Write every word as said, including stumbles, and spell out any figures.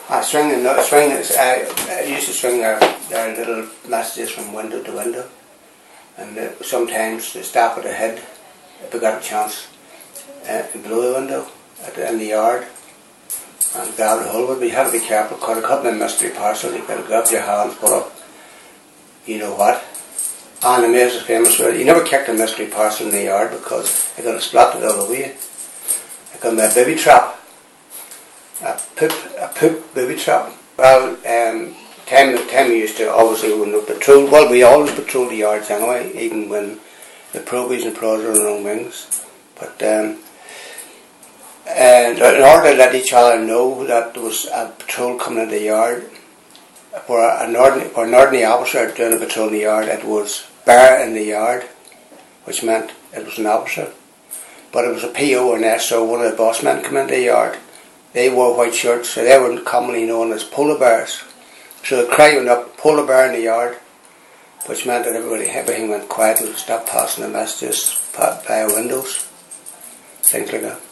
I swing and swing. I, I used to swing their, their little messages from window to window, and uh, sometimes they stop at the head if we got a chance, uh, below the window at the, in the yard, and grab the hole. But you have to be careful because a couple of mystery parcels. You got to grab your hands, put up, you know what. And the maze is famous for it. You never kick a mystery parcel in the yard because they're going to splat it all over you. They're going to be a baby trap. A poop, a poop booby trap. Well, um, time, time we used to obviously when we patrol, well we always patrol the yards anyway, even when the probies and pros are on their own wings. But um, and in order to let each other know that there was a patrol coming in the yard, for an ordinary, for an ordinary officer doing a patrol in the yard, it was bar in the yard, which meant it was an officer. But it was a P O or an S O, one of the boss men come in the yard. They wore white shirts, so they were commonly known as polar bears. So the cry went up, polar bear in the yard, which meant that everybody, everything went quiet and stopped passing the messages via windows, things like that.